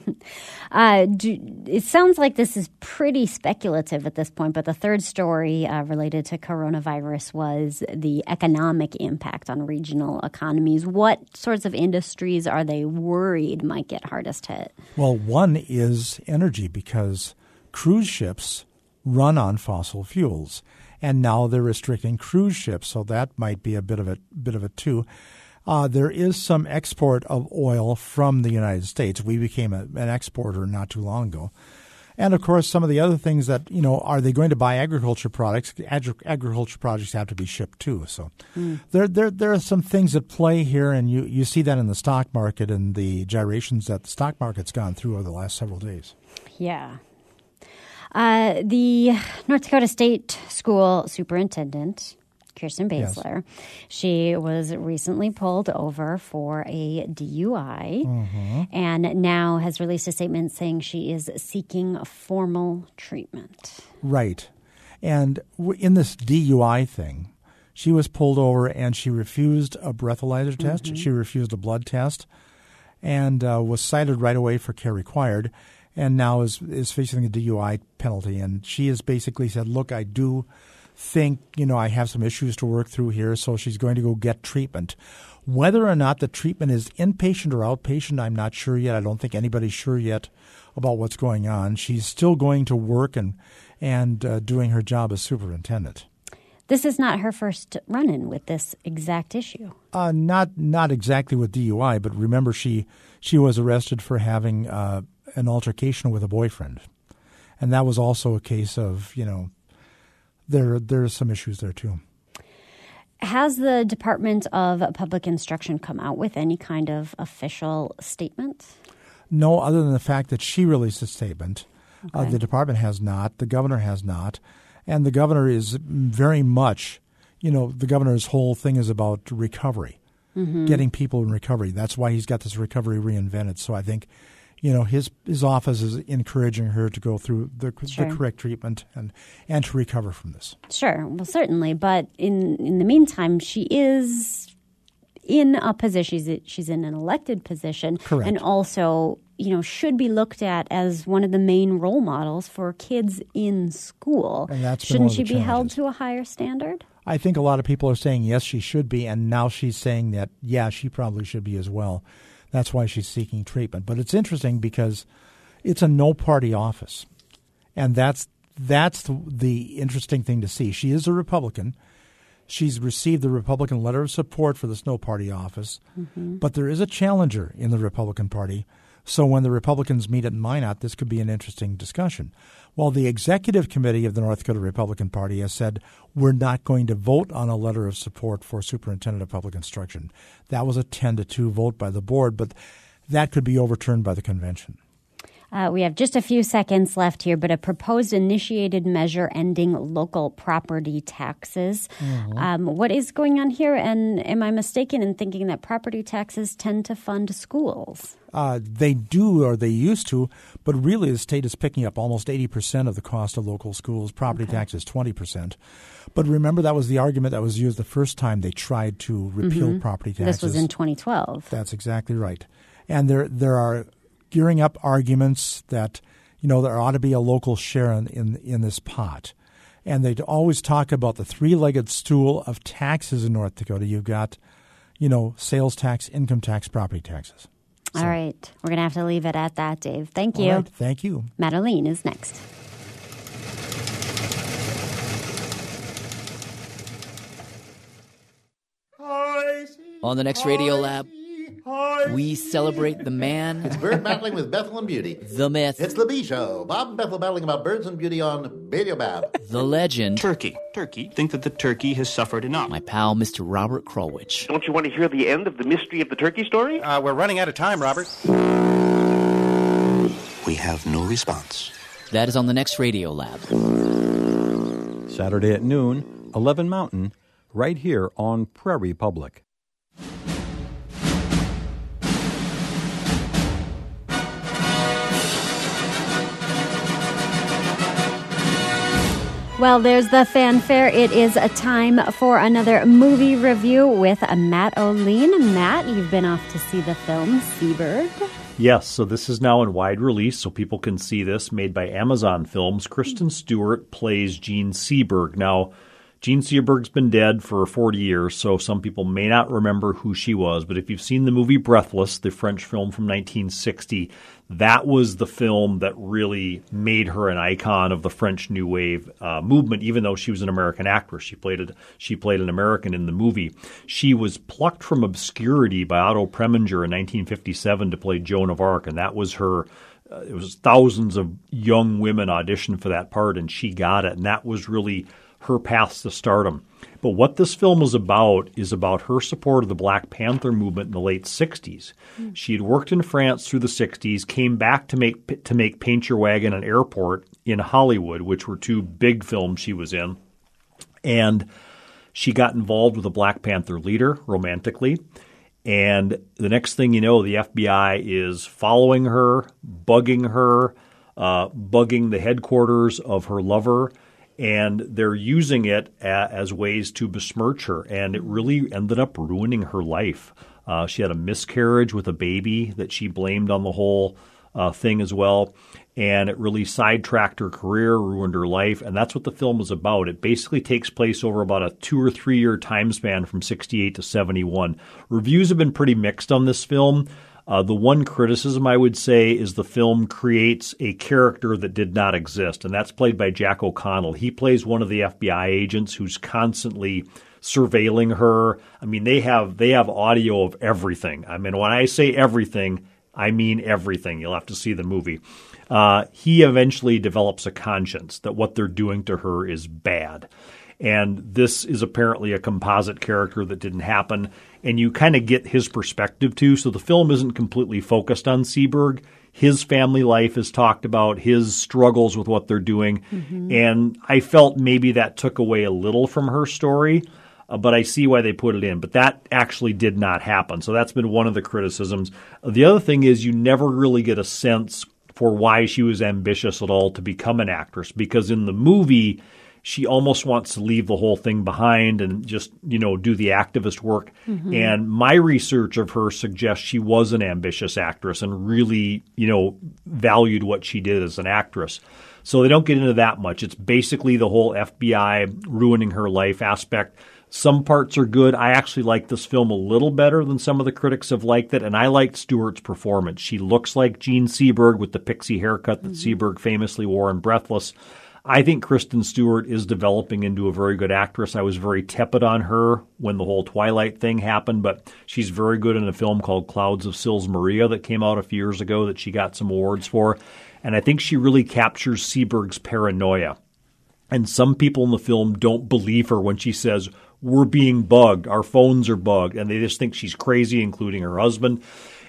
uh, do, it sounds like this is pretty speculative at this point, but the third story uh, related to coronavirus was the economic impact on regional economies. What sorts of industries are they worried might get hardest hit? Well, one is energy, because cruise ships run on fossil fuels, and now they're restricting cruise ships, so that might be a bit of a bit of a too. Uh, there is some export of oil from the United States. We became a, an exporter not too long ago. And, of course, some of the other things that, you know, are they going to buy agriculture products? Agri- agriculture products have to be shipped, too. So mm. there, there there are some things at play here, and you, you see that in the stock market and the gyrations that the stock market's gone through over the last several days. Yeah. Uh, the North Dakota State School Superintendent, Kirsten Basler, yes. She was recently pulled over for a D U I mm-hmm. and now has released a statement saying she is seeking formal treatment. Right. And in this D U I thing, she was pulled over and she refused a breathalyzer test. Mm-hmm. She refused a blood test and uh, was cited right away for care required, and now is, is facing a D U I penalty. And she has basically said, look, I do think, you know, I have some issues to work through here, so she's going to go get treatment. Whether or not the treatment is inpatient or outpatient, I'm not sure yet. I don't think anybody's sure yet about what's going on. She's still going to work and, and uh, doing her job as superintendent. This is not her first run-in with this exact issue. Uh, not not exactly with D U I, but remember she she was arrested for having uh, an altercation with a boyfriend. And that was also a case of, you know, There, there are some issues there, too. Has the Department of Public Instruction come out with any kind of official statement? No, other than the fact that she released a statement. Okay. Uh, the department has not. The governor has not. And the governor is very much, you know, the governor's whole thing is about recovery, mm-hmm. getting people in recovery. That's why he's got this recovery reinvented. So I think, you know, his his office is encouraging her to go through the, sure. the correct treatment and, and to recover from this. Sure. Well, certainly. But in, in the meantime, she is in a position. She's, she's in an elected position. Correct. And also, you know, should be looked at as one of the main role models for kids in school. And that's Shouldn't been one of she the be held challenges. to a higher standard? I think a lot of people are saying, yes, she should be. And now she's saying that, yeah, she probably should be as well. That's why she's seeking treatment. But it's interesting because it's a no-party office. And that's that's the, the interesting thing to see. She is a Republican. She's received the Republican letter of support for this no-party office. Mm-hmm. But there is a challenger in the Republican Party. So when the Republicans meet at Minot, this could be an interesting discussion. Well, the executive committee of the North Dakota Republican Party has said we're not going to vote on a letter of support for Superintendent of Public Instruction. That was a ten to two vote by the board, but that could be overturned by the convention. Uh, we have just a few seconds left here, but a proposed initiated measure ending local property taxes. Mm-hmm. Um, what is going on here? And am I mistaken in thinking that property taxes tend to fund schools? Uh, they do, or they used to, but really the state is picking up almost eighty percent of the cost of local schools. Property okay. taxes, twenty percent. But remember, that was the argument that was used the first time they tried to repeal mm-hmm. property taxes. This was in twenty twelve. That's exactly right. And there there are gearing up arguments that, you know, there ought to be a local share in, in, in this pot. And they always talk about the three-legged stool of taxes in North Dakota. You've got, you know, sales tax, income tax, property taxes. So. All right. We're going to have to leave it at that, Dave. Thank you. All right. Thank you. Madeline is next. On the next Radio Lab, we celebrate the man. It's bird battling with Bethel and Beauty. The myth. It's the B Show. Bob and Bethel battling about birds and beauty on Radio Bab. The legend. Turkey. Turkey. Think that the turkey has suffered enough. My pal, Mister Robert Krulwich. Don't you want to hear the end of the mystery of the turkey story? Uh, we're running out of time, Robert. We have no response. That is on the next Radio Lab. Saturday at noon, eleven Mountain, right here on Prairie Public. Well, there's the fanfare. It is a time for another movie review with Matt O'Lean. Matt, you've been off to see the film Seberg. Yes, so this is now in wide release, so people can see this, made by Amazon Films. Kristen Stewart plays Jean Seberg. Now, Jean Seberg's been dead for forty years, so some people may not remember who she was. But if you've seen the movie Breathless, the French film from nineteen sixty, that was the film that really made her an icon of the French New Wave uh, movement, even though she was an American actress. She played, a, she played an American in the movie. She was plucked from obscurity by Otto Preminger in nineteen fifty-seven to play Joan of Arc, and that was her. Uh, it was thousands of young women auditioned for that part, and she got it, and that was really her path to stardom. But what this film is about is about her support of the Black Panther movement in the late sixties. Mm. She had worked in France through the sixties, came back to make to make Paint Your Wagon and Airport in Hollywood, which were two big films she was in. And she got involved with the Black Panther leader romantically. And the next thing you know, the F B I is following her, bugging her, uh, bugging the headquarters of her lover, and they're using it a, as ways to besmirch her, and it really ended up ruining her life. Uh, she had a miscarriage with a baby that she blamed on the whole uh, thing as well, and it really sidetracked her career, ruined her life, and that's what the film is about. It basically takes place over about a two- or three-year time span from sixty-eight to seventy-one. Reviews have been pretty mixed on this film. Uh, the one criticism I would say is the film creates a character that did not exist, and that's played by Jack O'Connell. He plays one of the F B I agents who's constantly surveilling her. I mean, they have they have audio of everything. I mean, when I say everything, I mean everything. You'll have to see the movie. Uh, he eventually develops a conscience that what they're doing to her is bad. And this is apparently a composite character that didn't happen. And you kind of get his perspective, too. So the film isn't completely focused on Seberg. His family life is talked about, his struggles with what they're doing. Mm-hmm. And I felt maybe that took away a little from her story, uh, but I see why they put it in. But that actually did not happen. So that's been one of the criticisms. The other thing is you never really get a sense for why she was ambitious at all to become an actress, because in the movie she almost wants to leave the whole thing behind and just, you know, do the activist work. Mm-hmm. And my research of her suggests she was an ambitious actress and really, you know, valued what she did as an actress. So they don't get into that much. It's basically the whole F B I ruining her life aspect. Some parts are good. I actually like this film a little better than some of the critics have liked it, and I liked Stewart's performance. She looks like Jean Seberg with the pixie haircut that mm-hmm. Seberg famously wore in Breathless. I think Kristen Stewart is developing into a very good actress. I was very tepid on her when the whole Twilight thing happened, but she's very good in a film called Clouds of Sils Maria that came out a few years ago that she got some awards for. And I think she really captures Seberg's paranoia. And some people in the film don't believe her when she says, "We're being bugged, our phones are bugged," and they just think she's crazy, including her husband.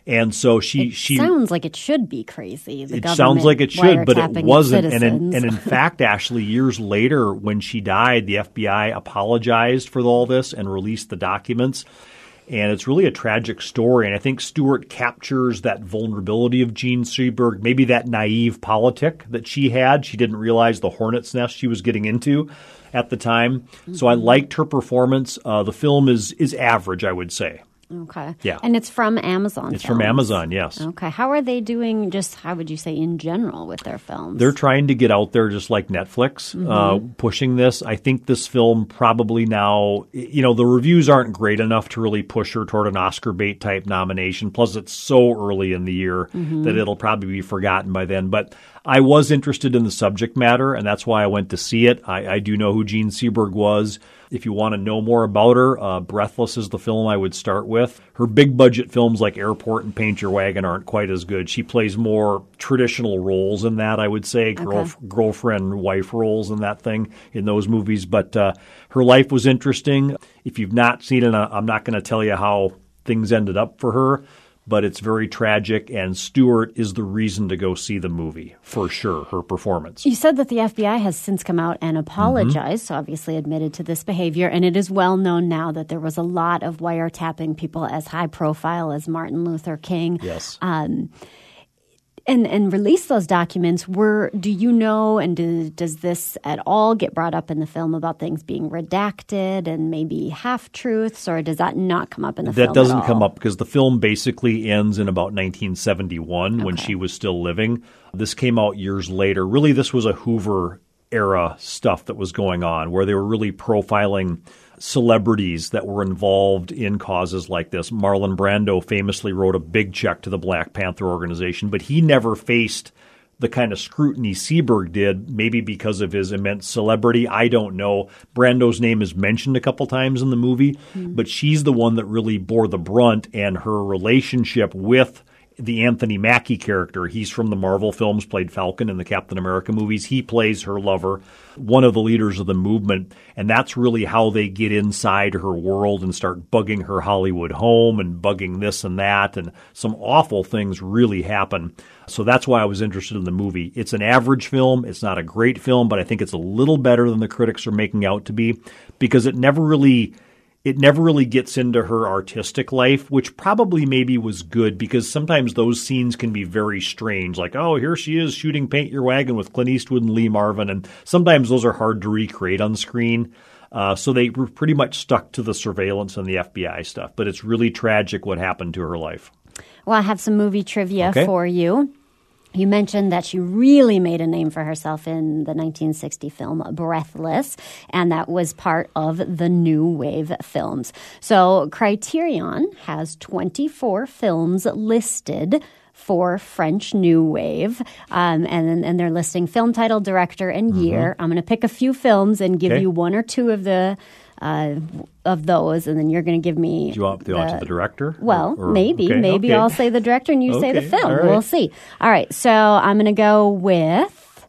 And so she it she sounds like it should be crazy. The it sounds like it should, but it wasn't. And in, and in citizens. fact, Ashley, years later, when she died, the F B I apologized for all this and released the documents. And it's really a tragic story. And I think Stewart captures that vulnerability of Jean Seberg, maybe that naive politic that she had. She didn't realize the hornet's nest she was getting into at the time. Mm-hmm. So I liked her performance. Uh, the film is is average, I would say. Okay. Yeah. And it's from Amazon It's Films. from Amazon, yes. Okay. How are they doing, just how would you say, in general with their films? They're trying to get out there just like Netflix, Mhm. uh, pushing this. I think this film probably now, you know, the reviews aren't great enough to really push her toward an Oscar bait type nomination. Plus, it's so early in the year Mhm. that it'll probably be forgotten by then. But I was interested in the subject matter, and that's why I went to see it. I, I do know who Jean Seberg was. If you want to know more about her, uh, Breathless is the film I would start with. Her big budget films like Airport and Paint Your Wagon aren't quite as good. She plays more traditional roles in that, I would say, girl, Okay. girlfriend, wife roles in that thing, in those movies. But uh, her life was interesting. If you've not seen it, I'm not going to tell you how things ended up for her, but it's very tragic, and Stewart is the reason to go see the movie, for sure, her performance. You said that the F B I has since come out and apologized, Mm-hmm. so obviously admitted to this behavior, and it is well known now that there was a lot of wiretapping people as high profile as Martin Luther King. Yes. Um, and and release those documents. Were do you know, and do, does this at all get brought up in the film about things being redacted and maybe half-truths, or does that not come up in the film That doesn't at all? come up because the film basically ends in about nineteen seventy-one when she was still living. This came out years later. Really, this was a Hoover era stuff that was going on where they were really profiling celebrities that were involved in causes like this. Marlon Brando famously wrote a big check to the Black Panther organization, but he never faced the kind of scrutiny Seberg did, maybe because of his immense celebrity. I don't know. Brando's name is mentioned a couple times in the movie, mm. but she's the one that really bore the brunt, and her relationship with the Anthony Mackie character. He's from the Marvel films, played Falcon in the Captain America movies. He plays her lover, one of the leaders of the movement, and that's really how they get inside her world and start bugging her Hollywood home and bugging this and that, and some awful things really happen. So that's why I was interested in the movie. It's an average film. It's not a great film, but I think it's a little better than the critics are making out to be, because it never really... It never really gets into her artistic life, which probably maybe was good, because sometimes those scenes can be very strange. Like, oh, here she is shooting Paint Your Wagon with Clint Eastwood and Lee Marvin. And sometimes those are hard to recreate on screen. Uh, so they were pretty much stuck to the surveillance and the F B I stuff. But it's really tragic what happened to her life. Well, I have some movie trivia Okay. for you. You mentioned that she really made a name for herself in the nineteen sixty film Breathless, and that was part of the New Wave films. So Criterion has twenty-four films listed for French New Wave, um, and and they're listing film title, director, and year. I'm going to pick a few films and give Okay. you one or two of the uh, of those, and then you're going to give me. Do you want, do you want to the director? Well, Or- or- maybe. okay, Maybe okay. I'll say the director and you say the Okay, film. all right. We'll see. All right. So I'm going to go with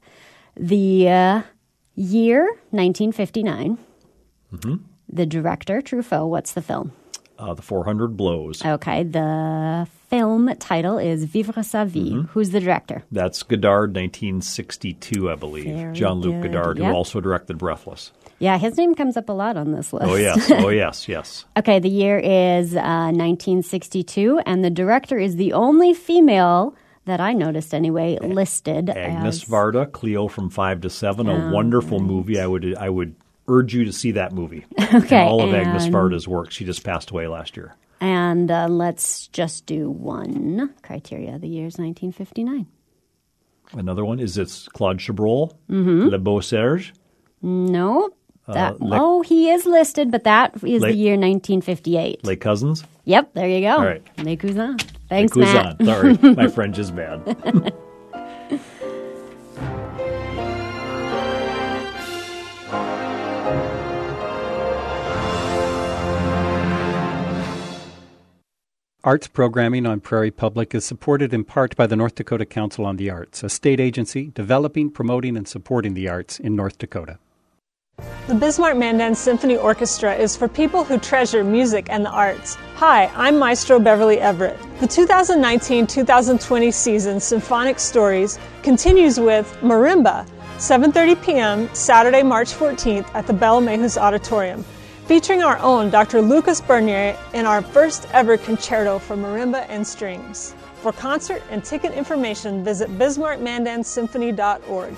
the uh, year nineteen fifty-nine. Mm-hmm. The director, Truffaut. What's the film? Uh, the four hundred Blows. Okay. The film title is Vivre sa vie. Mm-hmm. Who's the director? That's Godard, nineteen sixty-two, I believe. Very Jean-Luc good. Godard, Yep. who also directed Breathless. Yeah, his name comes up a lot on this list. Oh, yes. Oh, yes, yes. Okay, the year is uh, nineteen sixty-two, and the director is the only female that I noticed anyway listed Agnes as... Varda, Cleo from Five to Seven, a Oh, wonderful movie. I would I would urge you to see that movie. Okay, and all of Agnes and- Varda's work. She just passed away last year. And uh, let's just do one criteria. The year is nineteen fifty-nine. Another one is it's Claude Chabrol, Mhm. Le Beau Serge. No. That, Uh, Le- oh, he is listed, but that is Le- the year nineteen fifty-eight. Les Cousins. Yep, there you go. All right. Les Cousins. Thanks, Les Matt. Cousins. Sorry, my French is bad. Arts programming on Prairie Public is supported in part by the North Dakota Council on the Arts, a state agency developing, promoting, and supporting the arts in North Dakota. The Bismarck Mandan Symphony Orchestra is for people who treasure music and the arts. Hi, I'm Maestro Beverly Everett. The two thousand nineteen two thousand twenty season Symphonic Stories continues with Marimba, seven thirty p.m. Saturday, March fourteenth at the Belle Mehus Auditorium, featuring our own Doctor Lucas Bernier in our first ever concerto for marimba and strings. For concert and ticket information, visit bismarck mandan symphony dot org.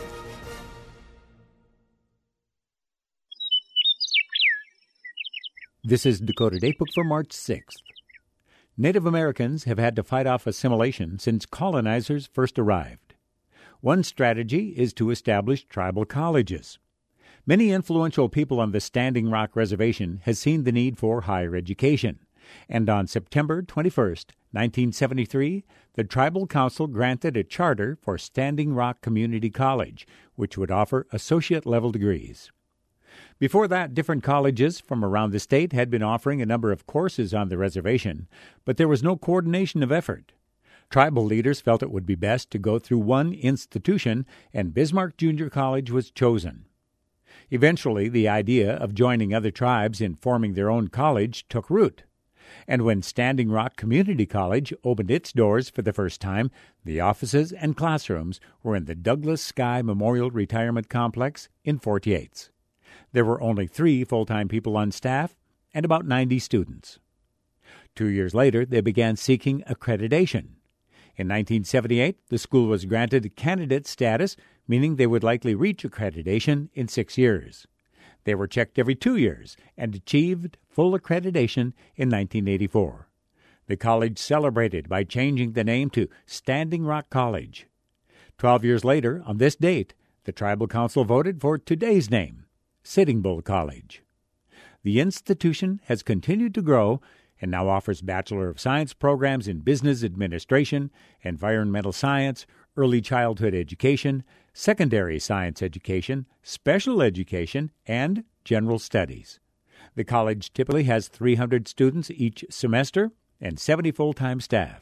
This is Dakota Datebook for March sixth. Native Americans have had to fight off assimilation since colonizers first arrived. One strategy is to establish tribal colleges. Many influential people on the Standing Rock Reservation has seen the need for higher education, and on September twenty-first, nineteen seventy-three, the Tribal Council granted a charter for Standing Rock Community College, which would offer associate-level degrees. Before that, different colleges from around the state had been offering a number of courses on the reservation, but there was no coordination of effort. Tribal leaders felt it would be best to go through one institution, and Bismarck Junior College was chosen. Eventually, the idea of joining other tribes in forming their own college took root. And when Standing Rock Community College opened its doors for the first time, the offices and classrooms were in the Douglas Sky Memorial Retirement Complex in Fort Yates. There were only three full-time people on staff and about ninety students. Two years later, they began seeking accreditation. In nineteen seventy-eight, the school was granted candidate status, meaning they would likely reach accreditation in six years. They were checked every two years and achieved full accreditation in nineteen eighty-four. The college celebrated by changing the name to Standing Rock College. Twelve years later, on this date, the Tribal Council voted for today's name, Sitting Bull College. The institution has continued to grow and now offers Bachelor of Science programs in Business Administration, Environmental Science, Early Childhood Education, Secondary Science Education, Special Education, and General Studies. The college typically has three hundred students each semester and seventy full-time staff.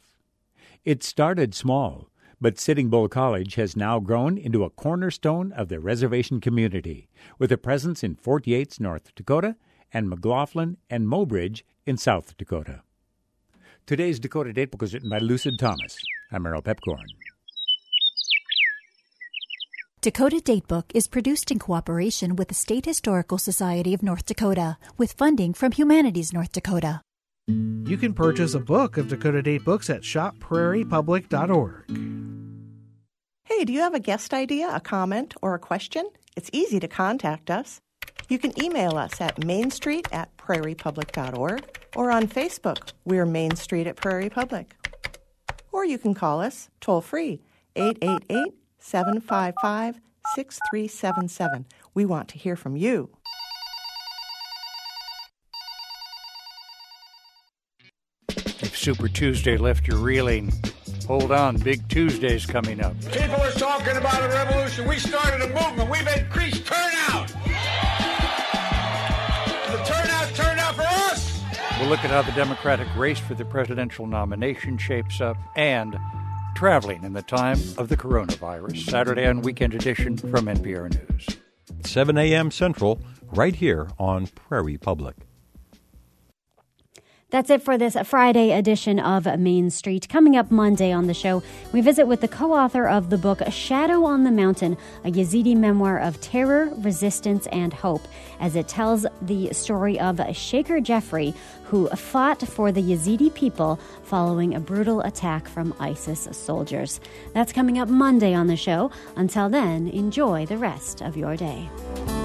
It started small, but Sitting Bull College has now grown into a cornerstone of the reservation community, with a presence in Fort Yates, North Dakota, and McLaughlin and Mobridge in South Dakota. Today's Dakota Datebook was written by Lucid Thomas. I'm Merrill Pepcorn. Dakota Datebook is produced in cooperation with the State Historical Society of North Dakota, with funding from Humanities North Dakota. You can purchase a book of Dakota Datebooks at shop prairie public dot org. Hey, do you have a guest idea, a comment, or a question? It's easy to contact us. You can email us at mainstreet at prairie public dot org, or on Facebook, we're Main Street at Prairie Public. Or you can call us toll-free, eight eight eight, seven five five, six three seven seven. We want to hear from you. If Super Tuesday left you reeling, hold on, Big Tuesday's coming up. People are talking about a revolution. We started a movement. We've increased turnout. The turnout turned out for us. We'll look at how the Democratic race for the presidential nomination shapes up and traveling in the time of the coronavirus. Saturday on Weekend Edition from N P R News. seven a.m. Central, right here on Prairie Public. That's it for this Friday edition of Main Street. Coming up Monday on the show, we visit with the co-author of the book Shadow on the Mountain, a Yazidi memoir of terror, resistance, and hope, as it tells the story of Shaker Jeffrey, who fought for the Yazidi people following a brutal attack from ISIS soldiers. That's coming up Monday on the show. Until then, enjoy the rest of your day.